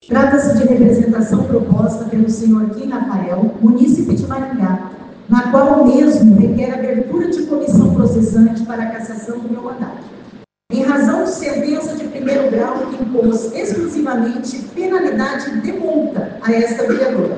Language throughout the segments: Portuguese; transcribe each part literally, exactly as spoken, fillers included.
Trata-se de representação proposta pelo senhor Kim Rafael, munícipe de Maringá, na qual o mesmo requer abertura de comissão processante para a cassação do meu mandato, em razão de sentença de primeiro grau que impôs exclusivamente penalidade de multa a esta vereadora.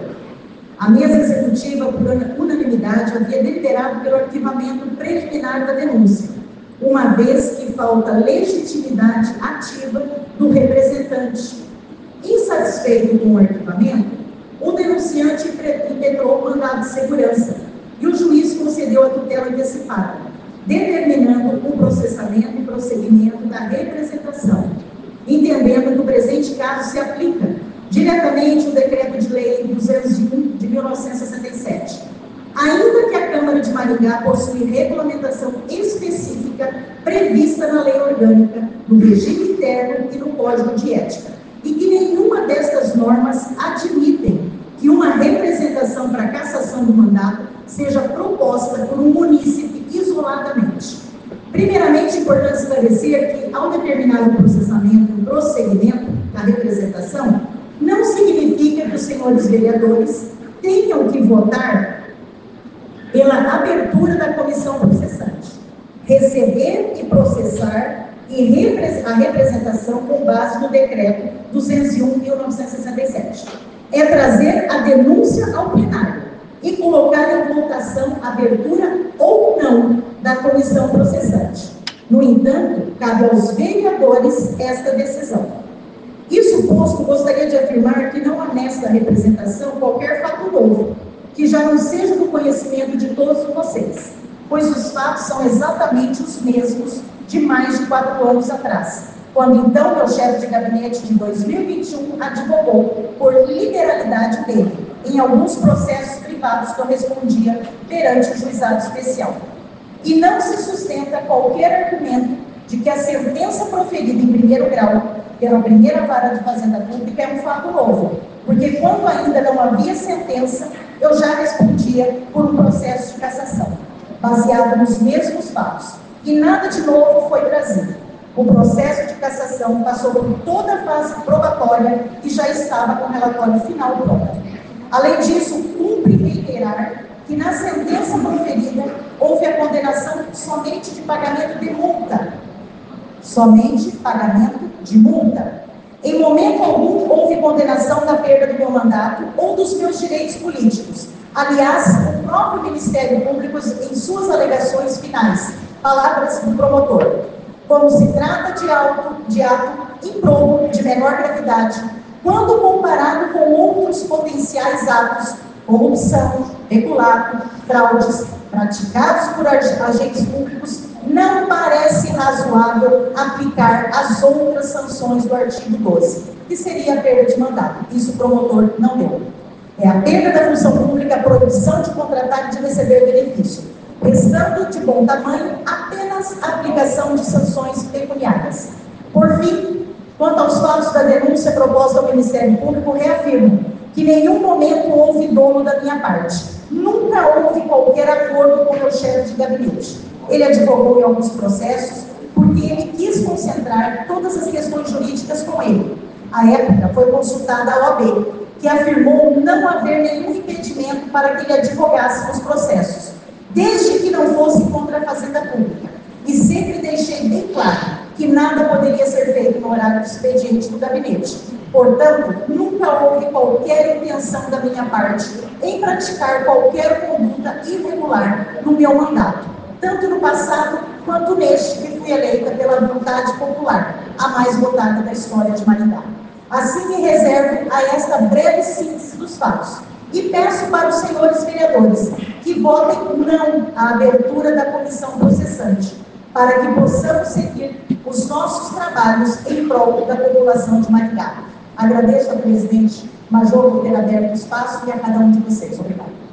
A mesa executiva, por unanimidade, havia deliberado pelo arquivamento preliminar da denúncia, uma vez que falta legitimidade ativa do representante. Insatisfeito com o arquivamento, o denunciante impetrou o mandado de segurança e o juiz concedeu a tutela antecipada, determinando o processamento e prosseguimento da representação, entendendo que o presente caso se aplica diretamente o Decreto de Lei duzentos e um de mil novecentos e sessenta e sete. Ainda que a Câmara de Maringá possui regulamentação específica prevista na lei orgânica, no regime interno e no Código de Ética, e que nenhuma destas normas admitem que uma representação para cassação do mandato seja proposta por um munícipe isoladamente. Primeiramente, é importante esclarecer que, ao determinar o processamento e o prosseguimento da representação, não significa que os senhores vereadores tenham que votar pela abertura da comissão processante, receber e processar e a representação com base no Decreto duzentos e um de mil novecentos e sessenta e sete. É trazer a denúncia ao plenário e colocar em votação a abertura ou não da comissão processante. No entanto, cabe aos vereadores esta decisão. Isso posto, gostaria de afirmar que não há nesta representação qualquer fato novo, que já não seja do conhecimento de todos vocês, pois os fatos são exatamente os mesmos de mais de quatro anos atrás, quando então meu chefe de gabinete de dois mil e vinte e um advogou por liberalidade dele em alguns processos privados que eu respondia perante o juizado especial. E não se sustenta qualquer argumento de que a sentença proferida em primeiro grau pela primeira vara de Fazenda Pública é um fato novo, porque quando ainda não havia sentença, eu já respondia por um processo de cassação, baseado nos mesmos fatos, e nada de novo foi trazido. O processo de cassação passou por toda a fase probatória e já estava com o relatório final pronto. Além disso, cumpre reiterar que na sentença proferida houve a condenação somente de pagamento de multa. Somente pagamento de multa. Em momento algum houve condenação da perda do meu mandato ou dos meus direitos políticos. Aliás, o próprio Ministério Público, em suas alegações finais, palavras do promotor, como se trata de, auto, de ato improbo de menor gravidade, quando comparado com outros potenciais atos, corrupção, peculato, fraudes, praticados por agentes públicos, não parece razoável aplicar as outras sanções do artigo doze, que seria a perda de mandato. Isso o promotor não deu. É a perda da função pública, a proibição de contratar e de receber benefício, restando de bom tamanho apenas a aplicação de sanções pecuniárias. Por fim, quanto aos fatos da denúncia proposta ao Ministério Público, reafirmo que em nenhum momento houve dolo da minha parte. Nunca houve qualquer acordo com o meu chefe de gabinete. Ele advogou em alguns processos porque ele quis concentrar todas as questões jurídicas com ele. À época, foi consultada a O A B, que afirmou não haver nenhum impedimento para que ele advogasse nos processos, desde que não fosse contra a Fazenda Pública. E sempre deixei bem claro que nada poderia ser feito no horário do expediente do gabinete. Portanto, nunca houve qualquer intenção da minha parte em praticar qualquer conduta irregular no meu mandato, tanto no passado quanto neste, que fui eleita pela vontade popular, a mais votada da história de Maringá. Assim me reservo a esta breve síntese dos fatos e peço para os senhores vereadores que votem não à abertura da comissão processante, para que possamos seguir os nossos trabalhos em prol da população de Maringá. Agradeço ao presidente Major por ter aberto o espaço e a cada um de vocês. Obrigado.